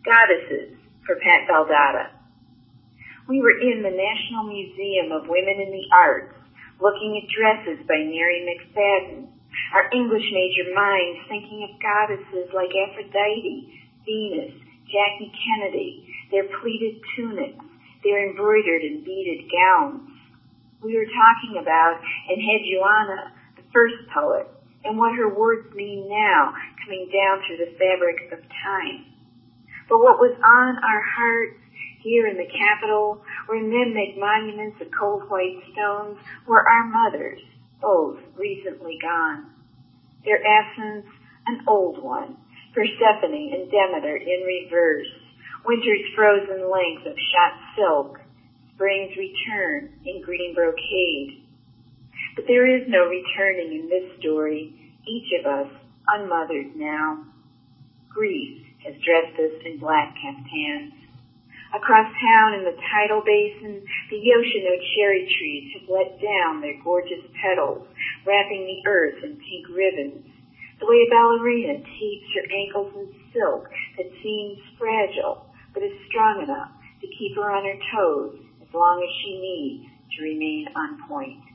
Goddesses for Pat Baldata. We were in the National Museum of Women in the Arts, looking at dresses by Mary McFadden, our English major minds thinking of goddesses like Aphrodite, Venus, Jackie Kennedy, their pleated tunics, their embroidered and beaded gowns. We were talking about Enheduanna, the first poet, and what her words mean now, coming down through the fabric of time. But what was on our hearts here in the Capitol, where men make monuments of cold white stones, were our mothers, both recently gone. Their absence, an old one, Persephone and Demeter in reverse, winter's frozen length of shot silk, spring's return in green brocade. But there is no returning in this story, each of us unmothered now. Grief has dressed us in black caftans. Across town in the tidal basin, the Yoshino cherry trees have let down their gorgeous petals, wrapping the earth in pink ribbons, the way a ballerina tapes her ankles in silk that seems fragile, but is strong enough to keep her on her toes as long as she needs to remain on point.